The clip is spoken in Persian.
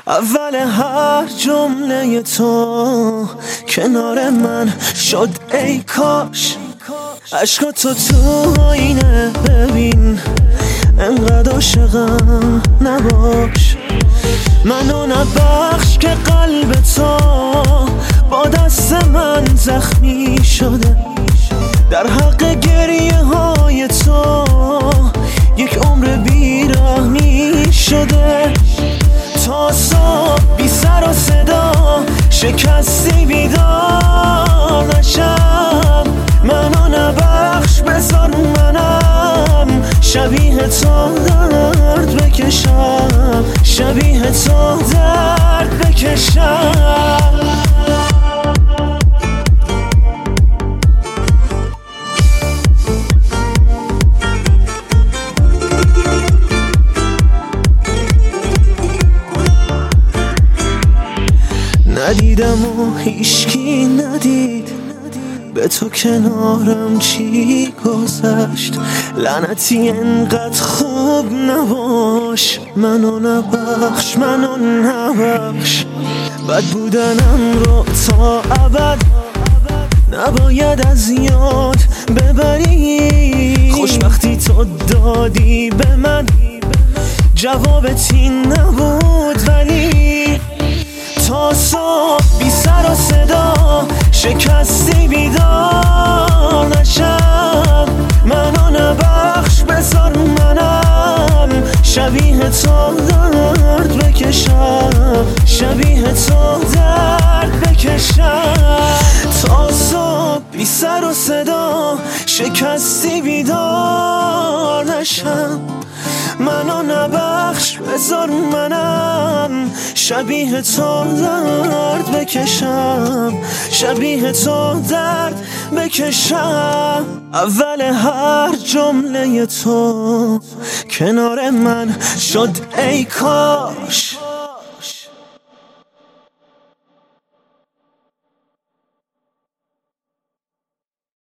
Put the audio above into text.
اول هر جمله تو کنار من شد ای کاش. عشقاتو تو آینه ببین، انقدر عاشقم نباش. منو نبخش که قلب تو با دست من زخمی شده. در حق گریه های تو یک عمر بیرحمی شده. تا صبح بی سر و صدا شکستی بیدار نشم. منو نبخش بذار منم شبیه تو درد بکشم، شبیه تو درد بکشم. ندیدم و هیچکی ندید، به تو کنارم چی گذشت. لعنتی انقدر خوب نباش، منو نبخش، منو نبخش. بد بودنم رو تا ابد نباید از یاد ببری. خوشبختی تو دادی به من، جوابت این نبود ولی تا صبح بی سر و صدا شکستی بیدار نشم. منو نبخش بذار منم شبیه تو درد بکشم، شبیه تو درد بکشم. تا صبح بی سر و صدا شکستی بیدار نشم. منو نبخش بذار منم شبیه تو درد بکشم، شبیه تو درد بکشم. اول هر جمله تو کنار من شد ای کاش.